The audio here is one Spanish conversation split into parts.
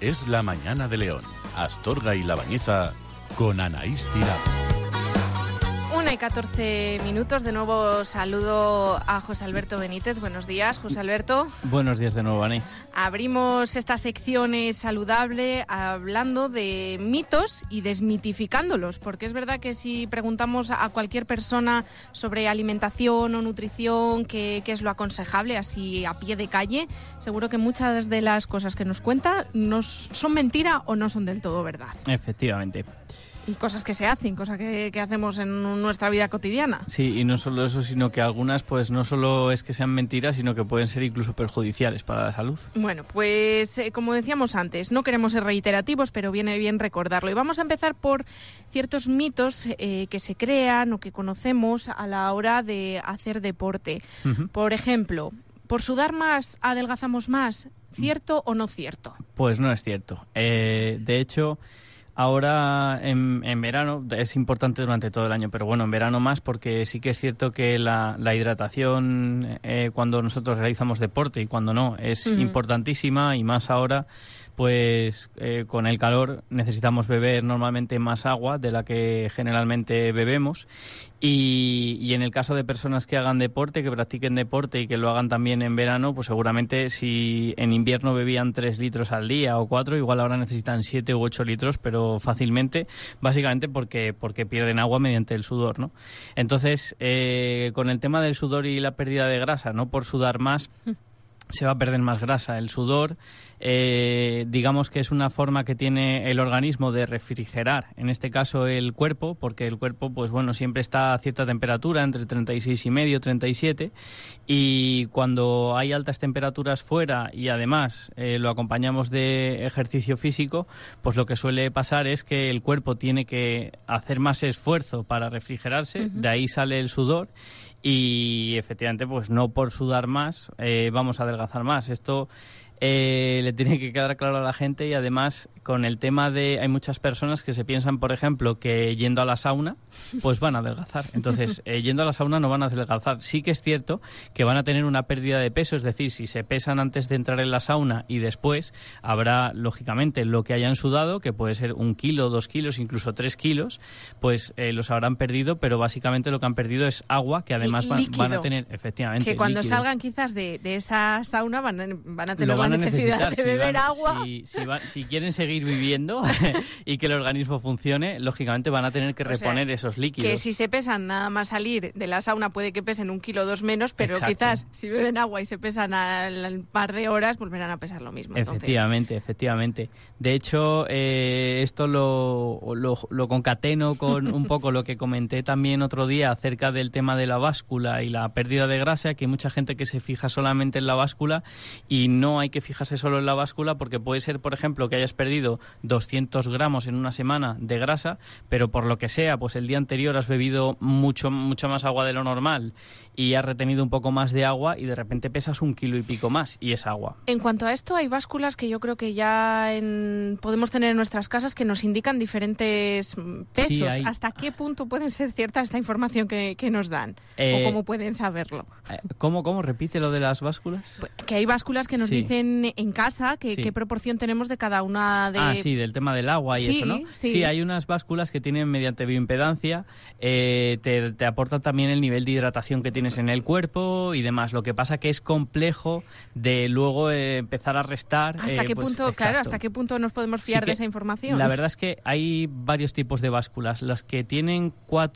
Es la mañana de León, Astorga y La Bañeza con Anaís Tirado. 1:14. De nuevo saludo a José Alberto Benítez. Buenos días, José Alberto. Buenos días de nuevo, Anaís. Abrimos esta sección saludable hablando de mitos y desmitificándolos, porque es verdad que si preguntamos a cualquier persona sobre alimentación o nutrición, qué es lo aconsejable, así a pie de calle, seguro que muchas de las cosas que nos cuenta son mentira o no son del todo verdad. Efectivamente. Y cosas que se hacen, cosas que hacemos en nuestra vida cotidiana. Sí, y no solo eso, sino que algunas pues no solo es que sean mentiras, sino que pueden ser incluso perjudiciales para la salud. Bueno, pues como decíamos antes, no queremos ser reiterativos, pero viene bien recordarlo. Y vamos a empezar por ciertos mitos que se crean o que conocemos a la hora de hacer deporte. Uh-huh. Por ejemplo, ¿por sudar más adelgazamos más? ¿Cierto o no cierto? Pues no es cierto. De hecho, ahora en verano, es importante durante todo el año, pero bueno, en verano más, porque sí que es cierto que la hidratación cuando nosotros realizamos deporte y cuando no es importantísima, y más ahora pues con el calor necesitamos beber normalmente más agua de la que generalmente bebemos, y en el caso de personas que hagan deporte, que practiquen deporte y que lo hagan también en verano, pues seguramente si en invierno bebían 3 litros al día o 4, igual ahora necesitan 7 u 8 litros, pero fácilmente, básicamente porque pierden agua mediante el sudor, ¿no? Entonces, con el tema del sudor y la pérdida de grasa, no por sudar más se va a perder más grasa. El sudor, digamos que es una forma que tiene el organismo de refrigerar, en este caso el cuerpo, porque el cuerpo, pues bueno, siempre está a cierta temperatura, entre 36,5 y 37, y cuando hay altas temperaturas fuera y además lo acompañamos de ejercicio físico, pues lo que suele pasar es que el cuerpo tiene que hacer más esfuerzo para refrigerarse, de ahí sale el sudor. Y efectivamente, pues no por sudar más vamos a adelgazar más. Esto le tiene que quedar claro a la gente, y además con el tema de... Hay muchas personas que se piensan, por ejemplo, que yendo a la sauna pues van a adelgazar. Entonces, yendo a la sauna no van a adelgazar. Sí que es cierto que van a tener una pérdida de peso, es decir, si se pesan antes de entrar en la sauna y después, habrá, lógicamente, lo que hayan sudado, que puede ser 1 kilo, 2 kilos, incluso 3 kilos, pues los habrán perdido, pero básicamente lo que han perdido es agua, que además van a tener, efectivamente, que cuando líquido. Salgan quizás de esa sauna van a tener la necesidad de beber agua. Si quieren seguir viviendo y que el organismo funcione, lógicamente van a tener que reponer esos líquidos. Que si se pesan nada más salir de la sauna puede que pesen 1 kilo o 2 menos, pero exacto, quizás si beben agua y se pesan al par de horas volverán a pesar lo mismo. Efectivamente. De hecho, esto lo concateno con un poco lo que comenté también otro día acerca del tema de la báscula y la pérdida de grasa, que hay mucha gente que se fija solamente en la báscula, y no hay que fijarse solo en la báscula, porque puede ser, por ejemplo, que hayas perdido 200 gramos en una semana de grasa, pero por lo que sea, pues el día anterior has bebido mucha más agua de lo normal y has retenido un poco más de agua, y de repente pesas 1 kilo y pico más, y es agua. En cuanto a esto, hay básculas que yo creo que ya podemos tener en nuestras casas que nos indican diferentes pesos. Sí, ¿hasta qué punto puede ser cierta esta información que nos dan? ¿O cómo pueden saberlo? ¿Cómo? Repite lo de las básculas. Pues que hay básculas que nos dicen en casa qué proporción tenemos de cada una de... Sí, del tema del agua y eso, ¿no? Sí, hay unas básculas que tienen mediante bioimpedancia, te aportan también el nivel de hidratación que tienes en el cuerpo y demás. Lo que pasa que es complejo de luego empezar a restar. ¿Hasta qué punto, claro, hasta qué punto nos podemos fiar de esa información? La verdad es que hay varios tipos de básculas. Las que tienen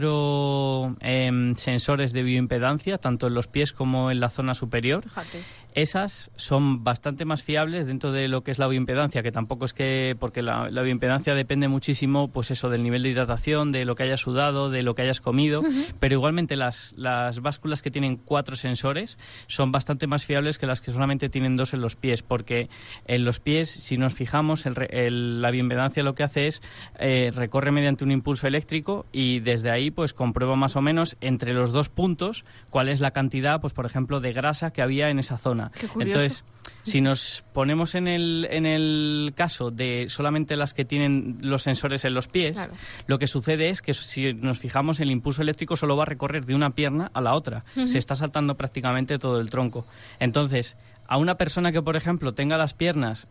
4 sensores de bioimpedancia, tanto en los pies como en la zona superior. Fíjate. Esas son bastante más fiables dentro de lo que es la bioimpedancia, que tampoco es que... Porque la bioimpedancia depende muchísimo, pues eso, del nivel de hidratación, de lo que hayas sudado, de lo que hayas comido, pero igualmente las básculas que tienen 4 sensores son bastante más fiables que las que solamente tienen 2 en los pies, porque en los pies, si nos fijamos, la bioimpedancia lo que hace es recorre mediante un impulso eléctrico, y desde ahí pues comprueba más o menos entre los 2 puntos cuál es la cantidad, pues por ejemplo, de grasa que había en esa zona. Qué curioso. Entonces, si nos ponemos en el caso de solamente las que tienen los sensores en los pies, claro, lo que sucede es que si nos fijamos, el impulso eléctrico solo va a recorrer de una pierna a la otra. Se está saltando prácticamente todo el tronco. Entonces, A una persona que, por ejemplo, tenga las piernas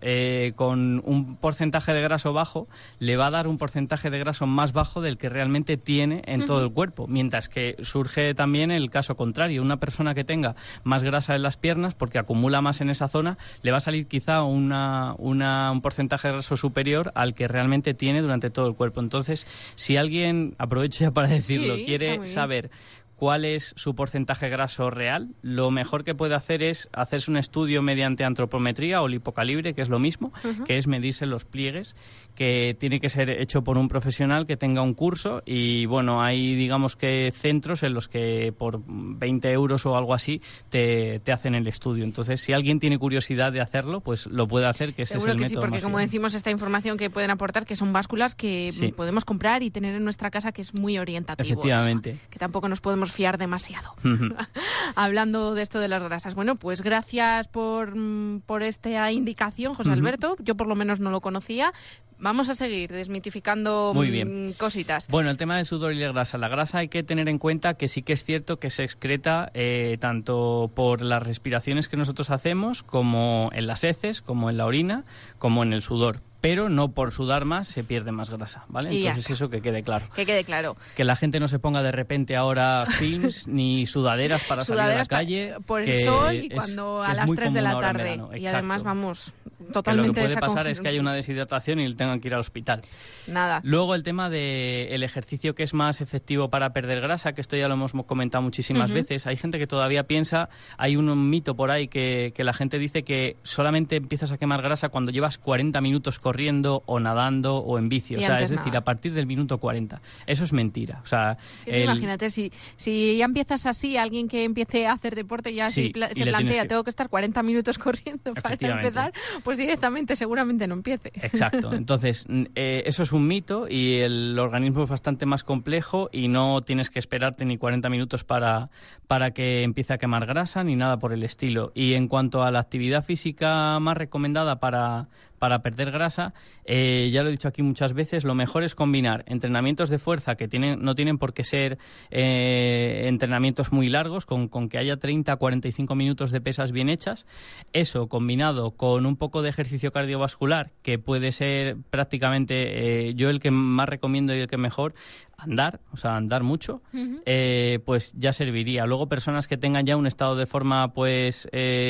con un porcentaje de graso bajo, le va a dar un porcentaje de graso más bajo del que realmente tiene en todo el cuerpo. Mientras que surge también el caso contrario. Una persona que tenga más grasa en las piernas, porque acumula más en esa zona, le va a salir quizá un porcentaje de graso superior al que realmente tiene durante todo el cuerpo. Entonces, si alguien, aprovecho ya para decirlo, quiere saber cuál es su porcentaje graso real, lo mejor que puede hacer es hacerse un estudio mediante antropometría o lipocalibre, que es lo mismo, que es medirse los pliegues, que tiene que ser hecho por un profesional que tenga un curso y, bueno, hay, digamos que centros en los que por 20 euros o algo así te hacen el estudio. Entonces, si alguien tiene curiosidad de hacerlo, pues lo puede hacer, que ese es el método. Seguro que sí, porque como decimos, esta información que pueden aportar, que son básculas que podemos comprar y tener en nuestra casa, que es muy orientativo. Efectivamente. Que tampoco nos podemos fiar demasiado. Hablando de esto de las grasas. Bueno, pues gracias por esta indicación, José Alberto. Yo por lo menos no lo conocía. Vamos a seguir desmitificando cositas. Bueno, el tema del sudor y la grasa. La grasa hay que tener en cuenta que sí que es cierto que se excreta tanto por las respiraciones que nosotros hacemos, como en las heces, como en la orina, como en el sudor. Pero no por sudar más se pierde más grasa, ¿vale? Entonces eso que quede claro. Que quede claro. Que la gente no se ponga de repente ahora films ni sudaderas para salir a la calle. Por el sol y cuando a las 3 de la tarde. Y además vamos totalmente que lo que puede pasar es que haya una deshidratación y tengan que ir al hospital. Nada. Luego el tema del ejercicio que es más efectivo para perder grasa, que esto ya lo hemos comentado muchísimas veces. Hay gente que todavía piensa, hay un mito por ahí que la gente dice que solamente empiezas a quemar grasa cuando llevas 40 minutos corriendo o nadando o en bici. O sea, es decir, a partir del minuto 40. Eso es mentira. O sea, imagínate, si ya empiezas así, alguien que empiece a hacer deporte ya se plantea, tengo que estar 40 minutos corriendo para empezar, pues directamente seguramente no empiece. Exacto. Entonces, eso es un mito y el organismo es bastante más complejo y no tienes que esperarte ni 40 minutos para que empiece a quemar grasa ni nada por el estilo. Y en cuanto a la actividad física más recomendada para perder grasa, ya lo he dicho aquí muchas veces, lo mejor es combinar entrenamientos de fuerza que no tienen por qué ser entrenamientos muy largos, con que haya 30 a 45 minutos de pesas bien hechas. Eso combinado con un poco de ejercicio cardiovascular, que puede ser prácticamente yo el que más recomiendo y el que mejor, andar mucho, pues ya serviría. Luego personas que tengan ya un estado de forma pues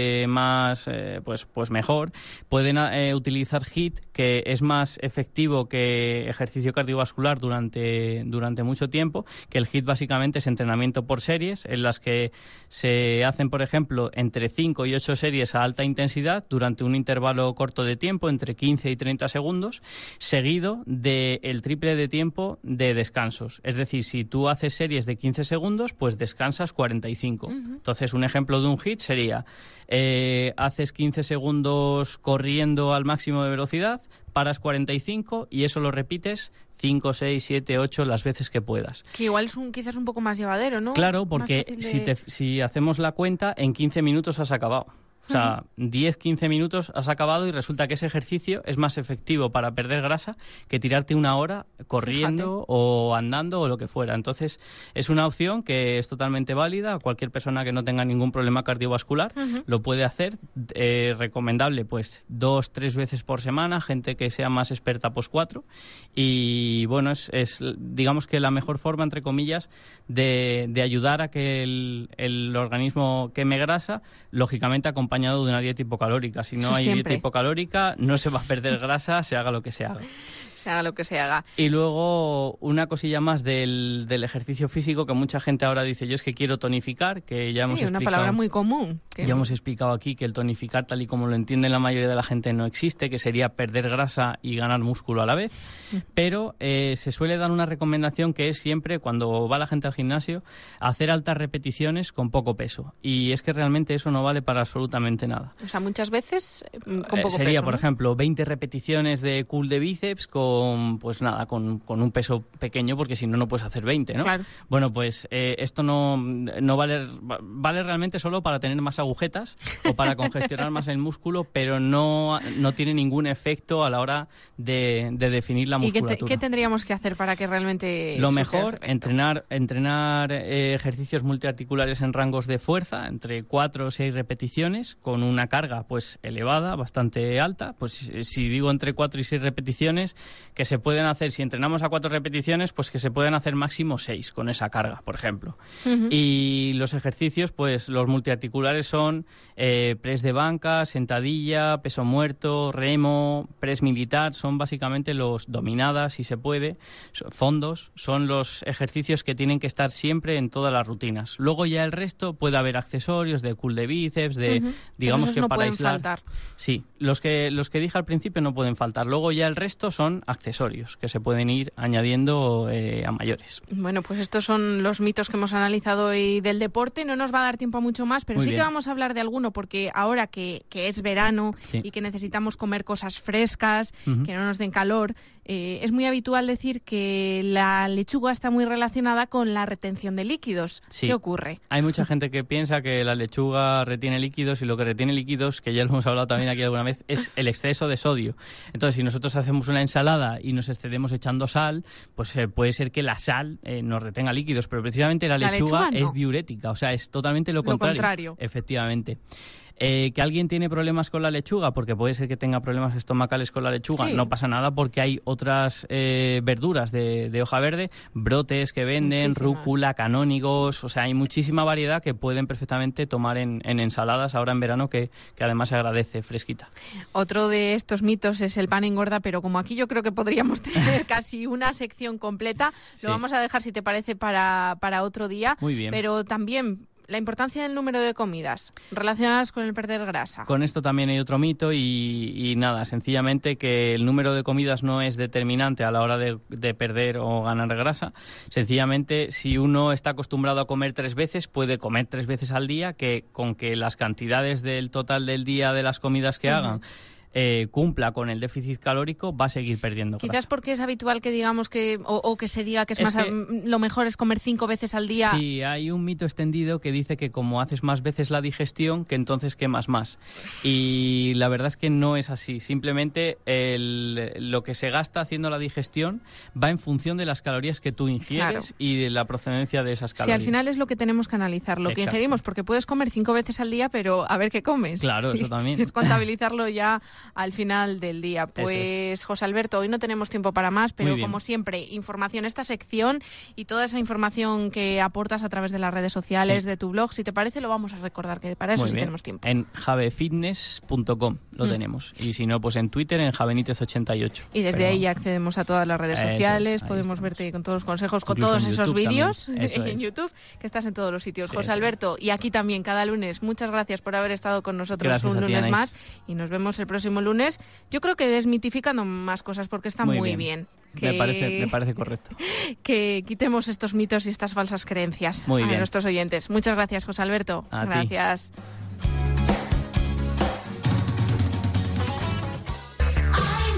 mejor, pueden utilizar HIIT, que es más efectivo que ejercicio cardiovascular durante mucho tiempo, que el HIIT básicamente es entrenamiento por series, en las que se hacen, por ejemplo, entre 5 y 8 series a alta intensidad durante un intervalo corto de tiempo, entre 15 y 30 segundos, seguido del triple de tiempo de descanso. Es decir, si tú haces series de 15 segundos, pues descansas 45. Entonces, un ejemplo de un HIIT sería, haces 15 segundos corriendo al máximo de velocidad, paras 45 y eso lo repites 5, 6, 7, 8 las veces que puedas. Que igual es quizás un poco más llevadero, ¿no? Claro, porque si hacemos la cuenta, en 15 minutos has acabado. O sea, 10-15 minutos has acabado y resulta que ese ejercicio es más efectivo para perder grasa que tirarte una hora corriendo o andando o lo que fuera. Entonces, es una opción que es totalmente válida. Cualquier persona que no tenga ningún problema cardiovascular lo puede hacer. Recomendable, pues, 2-3 veces por semana. Gente que sea más experta, pues 4. Y, bueno, es digamos que la mejor forma, entre comillas, de ayudar a que el organismo queme grasa, lógicamente acompañado de una dieta hipocalórica. Si no hay dieta hipocalórica, no se va a perder grasa, se haga lo que se haga. Se haga lo que se haga. Y luego una cosilla más del ejercicio físico, que mucha gente ahora dice, yo es que quiero tonificar, que ya hemos explicado. Una palabra muy común. Ya hemos explicado aquí que el tonificar, tal y como lo entiende la mayoría de la gente, no existe, que sería perder grasa y ganar músculo a la vez. Pero se suele dar una recomendación que es siempre, cuando va la gente al gimnasio, hacer altas repeticiones con poco peso. Y es que realmente eso no vale para absolutamente nada. O sea, muchas veces con poco sería, peso, por ejemplo, 20 repeticiones de curl de bíceps con pues nada, con un peso pequeño, porque si no, no puedes hacer 20, ¿no? Claro. Bueno, pues esto no vale realmente solo para tener más agujetas o para congestionar más el músculo, pero no tiene ningún efecto a la hora de definir la musculatura. ¿Y qué tendríamos que hacer para que realmente... Lo mejor, entrenar ejercicios multiarticulares en rangos de fuerza, entre 4 o 6 repeticiones, con una carga pues elevada, bastante alta. Pues si digo entre 4 y 6 repeticiones, que se pueden hacer, si entrenamos a 4 repeticiones, pues que se pueden hacer máximo 6 con esa carga, por ejemplo. Y los ejercicios, pues los multiarticulares son press de banca, sentadilla, peso muerto, remo, press militar, son básicamente los dominadas, si se puede, fondos, son los ejercicios que tienen que estar siempre en todas las rutinas. Luego ya el resto puede haber accesorios de curl de bíceps, digamos que no para pueden aislar. faltar. Sí, los que dije al principio no pueden faltar. Luego ya el resto son accesorios que se pueden ir añadiendo a mayores. Bueno, pues estos son los mitos que hemos analizado hoy del deporte. No nos va a dar tiempo a mucho más, pero Muy sí bien. que vamos a hablar de alguno, porque ahora que es verano Sí. y que necesitamos comer cosas frescas, que no nos den calor, es muy habitual decir que la lechuga está muy relacionada con la retención de líquidos. Sí. ¿Qué ocurre? Hay mucha gente que piensa que la lechuga retiene líquidos, y lo que retiene líquidos, que ya lo hemos hablado también aquí alguna vez, es el exceso de sodio. Entonces, si nosotros hacemos una ensalada y nos excedemos echando sal, pues puede ser que la sal nos retenga líquidos, pero precisamente la lechuga no. es diurética, o sea, es totalmente lo contrario. Efectivamente. Que alguien tiene problemas con la lechuga, porque puede ser que tenga problemas estomacales con la lechuga, Sí. no pasa nada, porque hay otras verduras de hoja verde, brotes que venden, Muchísimas. rúcula, canónigos, o sea, hay muchísima variedad que pueden perfectamente tomar en ensaladas ahora en verano, que además se agradece fresquita. Otro de estos mitos es el pan engorda, pero como aquí yo creo que podríamos tener casi una sección completa, Sí. lo vamos a dejar, si te parece, para otro día. Muy bien. Pero también la importancia del número de comidas relacionadas con el perder grasa. Con esto también hay otro mito y nada, sencillamente que el número de comidas no es determinante a la hora de perder o ganar grasa. Sencillamente, si uno está acostumbrado a comer 3 veces, puede comer 3 veces al día, que con que las cantidades del total del día de las comidas que hagan cumpla con el déficit calórico, va a seguir perdiendo grasa. Quizás porque es habitual que digamos que, o que se diga que es Es más que- lo mejor es comer 5 veces al día. Sí, hay un mito extendido que dice que como haces más veces la digestión, que entonces quemas más. Y la verdad es que no es así. Simplemente lo que se gasta haciendo la digestión va en función de las calorías que tú ingieres Claro. y de la procedencia de esas Si calorías. al final es lo que tenemos que analizar, lo que Exacto. ingerimos, porque puedes comer 5 veces al día, pero a ver qué comes. Claro, eso también. Es contabilizarlo ya al final del día. Eso Pues, José Alberto, hoy no tenemos tiempo para más, pero Muy bien. como siempre, información, esta sección y toda esa información que aportas a través de las redes sociales, Sí. de tu blog, si te parece, lo vamos a recordar, que para eso Muy sí bien. tenemos tiempo. En javefitness.com lo tenemos. Y si no, pues en Twitter, en javenítez88. Y desde Pero ahí ya accedemos a todas las redes Eso es, sociales, ahí podemos estamos. verte con todos los consejos, con Incluso todos en esos YouTube vídeos también, eso en es. YouTube, que estás en todos los sitios. Sí, José eso es. Alberto, y aquí también cada lunes, muchas gracias por haber estado con nosotros Gracias un a ti, lunes Anaís. más, y nos vemos el próximo lunes, yo creo que desmitificando más cosas, porque está muy bien. Me parece correcto. Que quitemos estos mitos y estas falsas creencias Muy a bien. nuestros oyentes. Muchas gracias, José Alberto. A ti. Gracias.